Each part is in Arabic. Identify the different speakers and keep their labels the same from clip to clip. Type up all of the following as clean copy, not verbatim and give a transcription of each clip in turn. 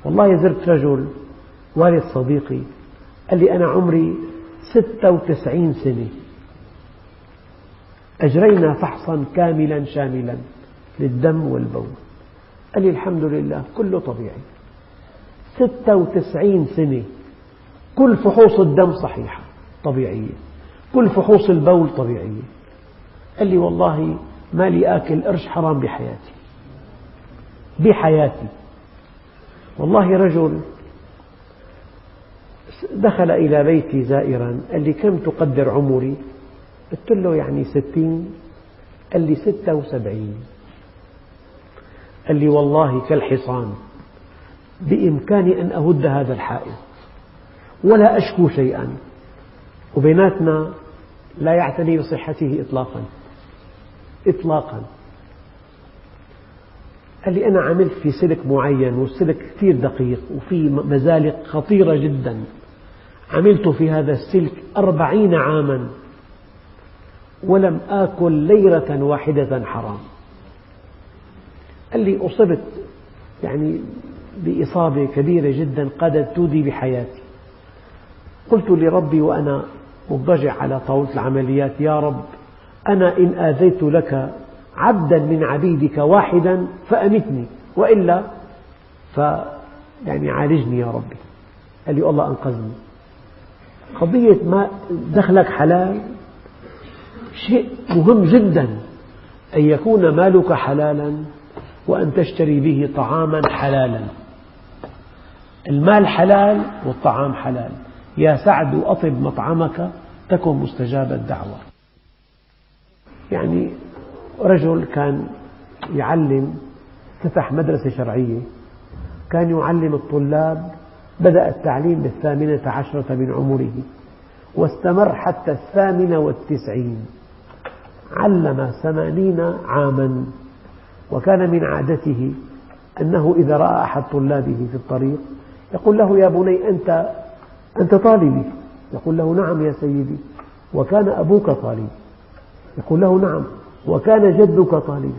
Speaker 1: والله زرت رجل والد صديقي قال لي أنا عمري 96 سنة، أجرينا فحصا كاملا شاملا للدم والبول، قال لي الحمد لله كله طبيعي. 96 سنة كل فحوص الدم صحيحة طبيعية، كل فحوص البول طبيعية. قال لي والله ما لي آكل قرش حرام بحياتي. والله رجل دخل إلى بيتي زائرا قال لي كم تقدر عمري؟ قلت له يعني 60. قال لي 76. قال لي والله كالحصان بإمكاني أن أهد هذا الحائط ولا أشكو شيئا، وبيناتنا لا يعتني بصحته إطلاقا. قال لي أنا عملت في سلك معين، والسلك كثير دقيق وفي مزالق خطيرة جدا، عملت في هذا السلك 40 عاما ولم آكل ليرة واحدة حرام. قال لي أصبت يعني بإصابة كبيرة جدا قد تودي بحياتي. قلت لربي وأنا مضطجع على طاولة العمليات: يا رب أنا إن آذيت لك عبدا من عبيدك واحدا فأمتني، وإلا يعني عالجني يا ربي. قال لي الله أنقذني. قضية ما دخلك حلال شيء مهم جدا، أن يكون مالك حلالا وأن تشتري به طعاما حلالا. المال حلال والطعام حلال. يا سعد أطب مطعمك تكن مستجاب الدعوة. يعني رجل كان يعلم، فتح مدرسة شرعية، كان يعلم الطلاب، بدأ التعليم ب18 من عمره واستمر حتى 98، علم 80 عاما. وكان من عادته أنه إذا رأى أحد طلابه في الطريق يقول له: يا بني أنت طالبي؟ يقول له: نعم يا سيدي. وكان أبوك طالبي؟ يقول له: نعم. وكان جدك طالبي؟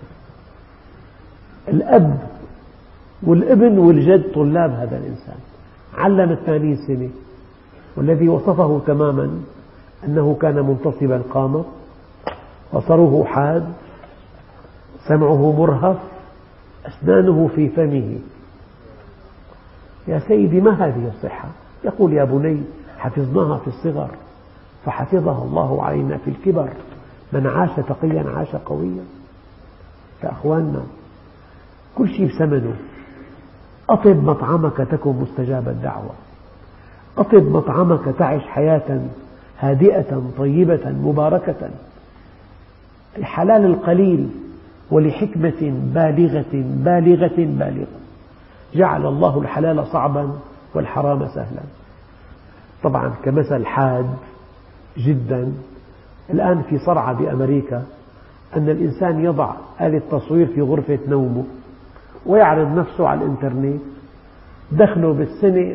Speaker 1: الأب والابن والجد طلاب هذا الإنسان. علم 80 سنة، والذي وصفه تماما أنه كان منتصب القامة، بصره حاد، سمعه مرهف، أسنانه في فمه. يا سيدي ما هذه الصحة؟ يقول: يا بني حفظناها في الصغر فحفظها الله علينا في الكبر، من عاش تقيا عاش قويا. يا أخواننا كل شيء بثمنه. أطب مطعمك تكن مستجاب الدعوة، أطب مطعمك تعش حياة هادئة طيبة مباركة. الحلال القليل ولحكمة بالغة جعل الله الحلال صعبا والحرام سهلا. طبعا كمثل حاد جدا، الآن في صرعى بأمريكا أن الإنسان يضع آلة تصوير في غرفة نومه ويعرض نفسه على الإنترنت، دخله بالسنة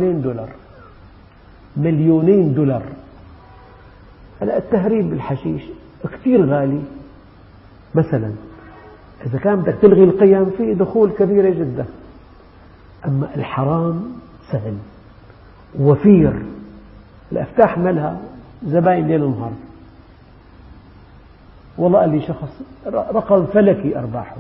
Speaker 1: مليونين دولار. التهريب بالحشيش كثير غالي مثلا، إذا كان بدك تلغي القيم فيه دخول كبيرة جدا. أما الحرام سهل وفير، الأفتاح ملها زبائن ليل ونهار. والله قال لي شخص رقم فلكي أرباحه.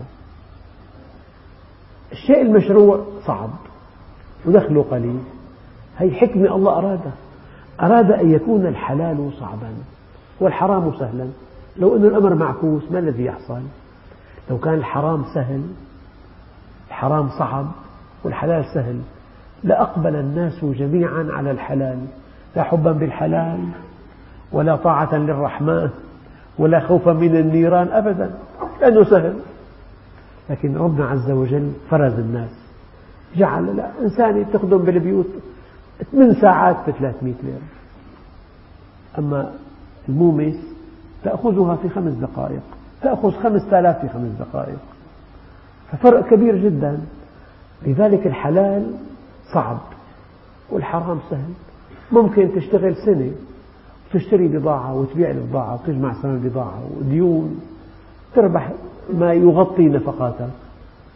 Speaker 1: الشيء المشروع صعب ودخله قليل، هي حكمة الله أراد أن يكون الحلال صعبا والحرام سهلا. لو أن الأمر معكوس ما الذي يحصل؟ لو كان الحرام سهل، الحرام صعب والحلال سهل، لأقبل الناس جميعا على الحلال، لا حبا بالحلال ولا طاعة للرحمن ولا خوفا من النيران أبدا، لأنه سهل. لكن ربنا عز وجل فرز الناس، جعل إنسان تخدم بالبيوت 8 ساعات ب300 ليرة، أما المومس تأخذها في 5 دقائق، تأخذ 5000 في 5 دقائق، ففرق كبير جدا. لذلك الحلال صعب والحرام سهل. ممكن تشتغل سنة وتشتري بضاعة وتبيع البضاعة وتجمع ثمن البضاعة وديون، تربح ما يغطي نفقاتك.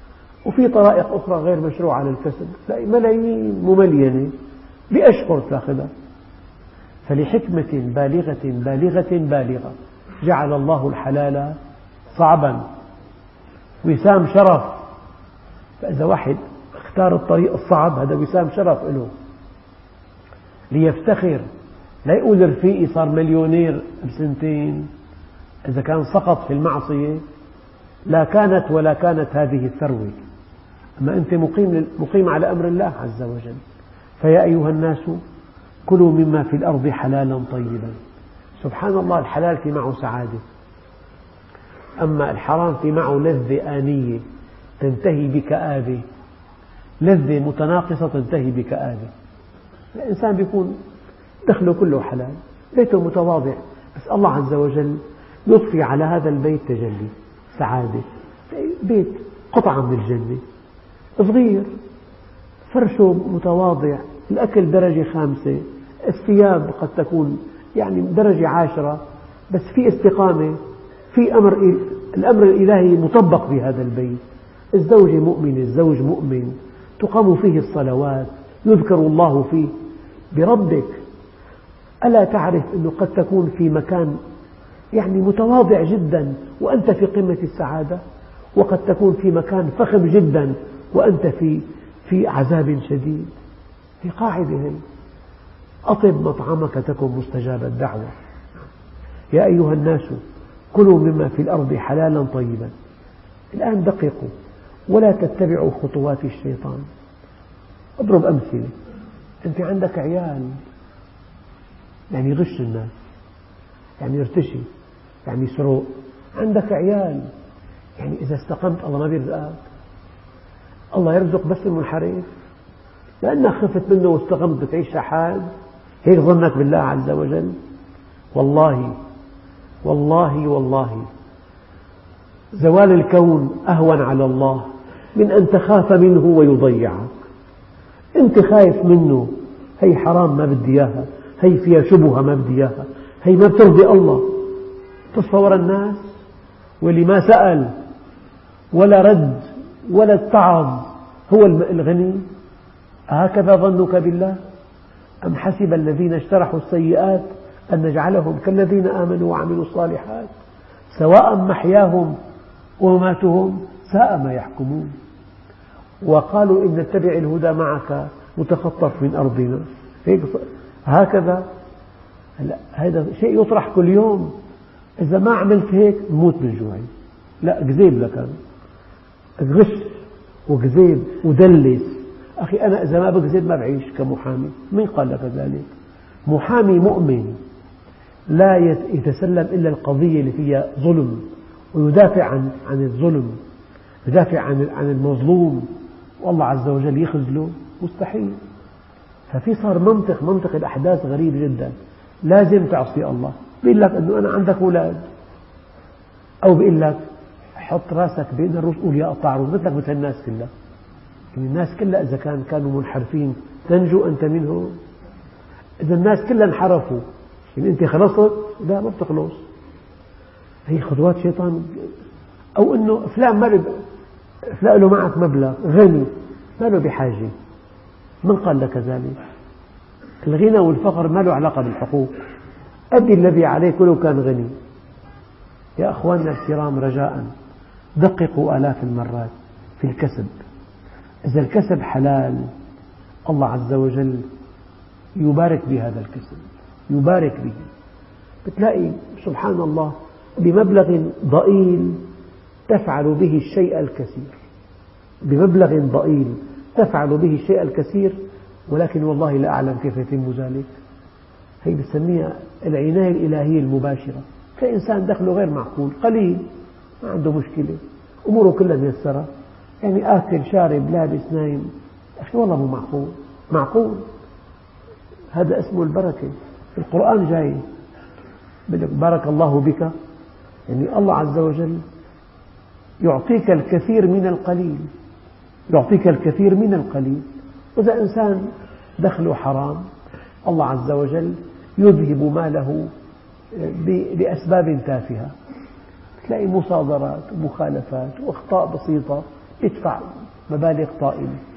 Speaker 1: وفي طرائق أخرى غير مشروعة للكسب، تلاقي ملايين مملينة بأشهر تأخذها. فلحكمة بالغة بالغة بالغة جعل الله الحلال صعبا، وسام شرف. فإذا واحد اختار الطريق الصعب هذا وسام شرف له، ليفتخر، لا يقول رفيقي صار مليونير بسنتين. إذا كان سقط في المعصية لا كانت ولا كانت هذه الثروة. أما أنت مقيم على أمر الله عز وجل. فيا أيها الناس كلوا مما في الأرض حلالا طيبا. سبحان الله، الحلال في معه سعادة، أما الحرام في معه لذة آنية تنتهي بكآبة، لذة متناقصة تنتهي بكآبة. الإنسان يكون دخله كله حلال، بيته متواضع، بس الله عز وجل يضفي على هذا البيت تجلي سعادة. بيت قطعة من الجنة صغير، فرشه متواضع، الأكل درجة 5، الثياب قد تكون درجة 10، بس في استقامة، في الأمر الإلهي مطبق في هذا البيت. الزوجة مؤمنة، الزوج مؤمن، تقام فيه الصلوات، يذكر الله فيه بربك. ألا تعرف أنه قد تكون في مكان متواضع جدا وأنت في قمة السعادة، وقد تكون في مكان فخم جدا وأنت في عذاب شديد. في قاعدة هي: أطب مطعمك تكن مستجاب الدعوة. يا أيها الناس كلوا مما في الأرض حلالا طيبا. الآن دققوا ولا تتبعوا خطوات الشيطان. أضرب أمثلة. أنت عندك عيال يغش الناس، يرتشي، يسرق. عندك عيال إذا استقمت الله ما بيرزقك. الله يرزق بس المنحرف، لأنك خفت منه واستقمت بتعيش شحاد. هيك ظنك بالله عز وجل؟ والله والله والله زوال الكون أهون على الله من أن تخاف منه ويضيعك. أنت خايف منه، هي حرام ما بدي إياها، هي فيها شبهة ما بدي إياها، هي ما بترضي الله. تصور الناس واللي ما سأل ولا رد ولا اتعظ هو الغني. هكذا ظنك بالله؟ أم حسب الذين اجترحوا السيئات أن نجعلهم كالذين آمنوا وعملوا الصالحات سواء محياهم ومماتهم ساء ما يحكمون. وقالوا إن نتبع الهدى معك نتخطف من أرضنا. هكذا هذا شيء يطرح كل يوم. إذا ما عملت هيك نموت من جوع. لا، كذب لك، غش وكذب ودلس. أخي أنا إذا ما بكذب ما بعيش كمحامي. من قال لك ذلك؟ محامي مؤمن لا يتسلم إلا القضية اللي فيها ظلم، ويدافع عن الظلم، يدافع عن المظلوم، والله عز وجل يخذله مستحيل. ففي صار منطق الأحداث غريب جدا. لازم تعصي الله. بيقول لك أنه أنا عندك أولاد، أو بيقول لك حط راسك بين الروس قول يا قطاع روس، مثلك مثل الناس كلها. الناس كلها إذا كانوا منحرفين تنجو أنت منهم؟ إذا الناس كلها انحرفوا أنت خلصت؟ لا، ما بتخلص. هي خطوات شيطان. أو أنه فلان له معك مبلغ، غني، ما له بحاجة. من قال لك ذلك؟ الغنى والفقر ما له علاقة بالحقوق. أدي الذي عليك ولو كان غني. يا أخواننا الكرام، رجاء دققوا آلاف المرات في الكسب. إذا الكسب حلال الله عز وجل يبارك بهذا الكسب، يبارك به. بتلاقي سبحان الله بمبلغ ضئيل تفعل به الشيء الكثير، بمبلغ ضئيل تفعل به الشيء الكثير، ولكن والله لا أعلم كيف يتم ذلك. هي بسميها العناية الإلهية المباشرة. كإنسان دخله غير معقول، قليل، ما عنده مشكلة، أموره كلها ميسرة، آكل شارب لابس نايم. أخي والله مو معقول. معقول هذا اسمه البركة. في القرآن جاي بارك الله بك، الله عز وجل يعطيك الكثير من القليل، يعطيك الكثير من القليل. وإذا إنسان دخله حرام الله عز وجل يذهب ماله بأسباب تافهة. تلاقي مصادرات ومخالفات وأخطاء بسيطة يدفع مبالغ طائلة.